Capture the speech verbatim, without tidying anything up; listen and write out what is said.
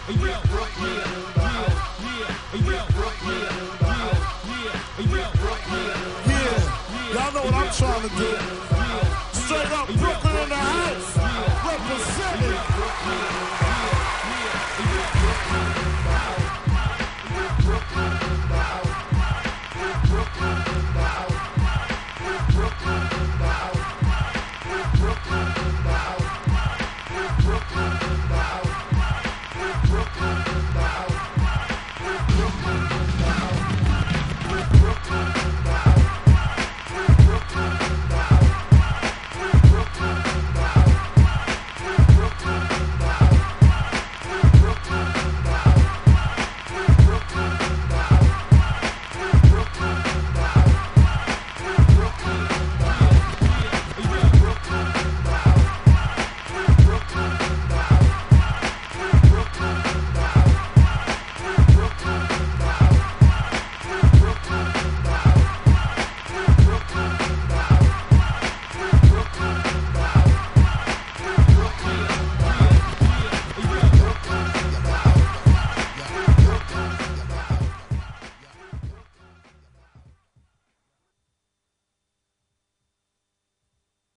Yeah, y'all know what I'm trying to do. Straight up Brooklyn in the house. Representing. Brooklyn.